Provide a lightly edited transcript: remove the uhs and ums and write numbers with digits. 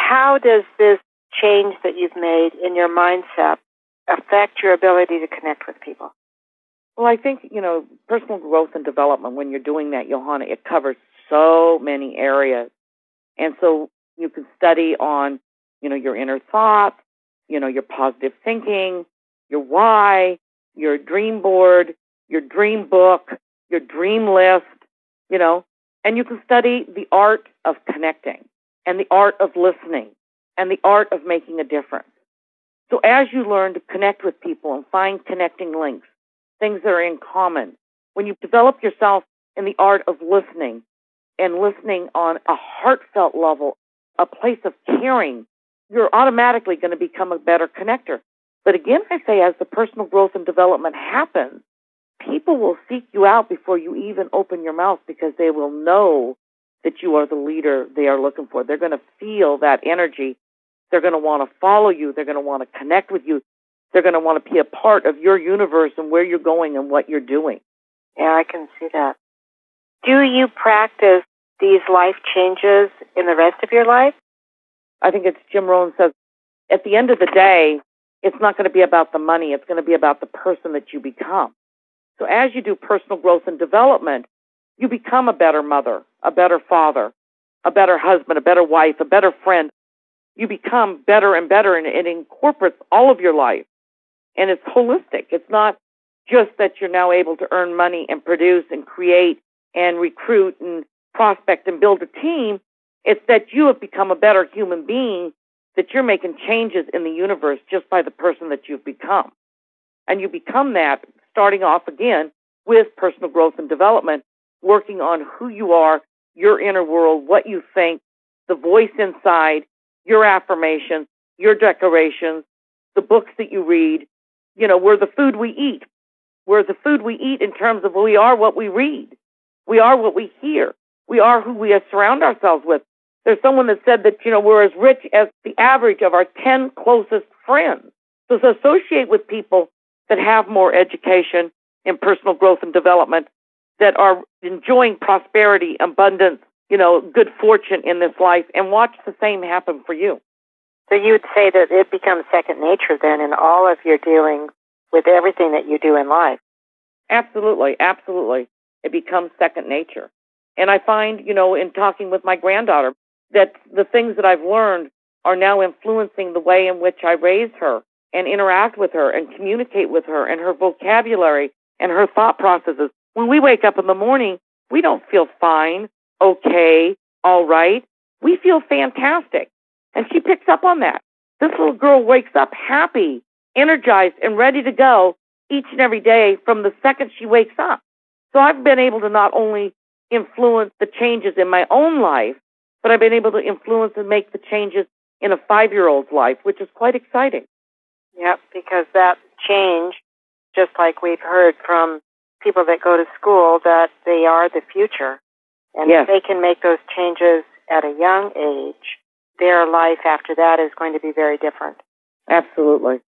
how does this change that you've made in your mindset affect your ability to connect with people? Well, I think, personal growth and development, when you're doing that, Johanna, it covers so many areas. And so you can study on, your inner thoughts, your positive thinking, your why, your dream board, your dream book, your dream list, and you can study the art of connecting and the art of listening and the art of making a difference. So as you learn to connect with people and find connecting links, things that are in common, when you develop yourself in the art of listening and listening on a heartfelt level, a place of caring, you're automatically going to become a better connector. But again, I say as the personal growth and development happens, people will seek you out before you even open your mouth because they will know that you are the leader they are looking for. They're going to feel that energy. They're going to want to follow you. They're going to want to connect with you. They're going to want to be a part of your universe and where you're going and what you're doing. Yeah, I can see that. Do you practice these life changes in the rest of your life? I think it's Jim Rohn says, at the end of the day, it's not going to be about the money. It's going to be about the person that you become. So as you do personal growth and development, you become a better mother, a better father, a better husband, a better wife, a better friend. You become better and better, and it incorporates all of your life. And it's holistic. It's not just that you're now able to earn money and produce and create and recruit and prospect and build a team. It's that you have become a better human being, that you're making changes in the universe just by the person that you've become. And you become that starting off again with personal growth and development, working on who you are, your inner world, what you think, the voice inside, your affirmations, your declarations, the books that you read. We're the food we eat. We're the food we eat in terms of we are what we read. We are what we hear. We are who we surround ourselves with. There's someone that said that, we're as rich as the average of our 10 closest friends. So associate with people that have more education in personal growth and development, that are enjoying prosperity, abundance, good fortune in this life, and watch the same happen for you. So you would say that it becomes second nature then in all of your dealings with everything that you do in life? Absolutely, absolutely. It becomes second nature. And I find, in talking with my granddaughter, that the things that I've learned are now influencing the way in which I raise her and interact with her and communicate with her and her vocabulary and her thought processes. When we wake up in the morning, we don't feel fine, okay, all right. We feel fantastic. And she picks up on that. This little girl wakes up happy, energized, and ready to go each and every day from the second she wakes up. So I've been able to not only influence the changes in my own life, but I've been able to influence and make the changes in a 5-year-old's life, which is quite exciting. Yep, because that change, just like we've heard from people that go to school, that they are the future. And yes. If they can make those changes at a young age, their life after that is going to be very different. Absolutely.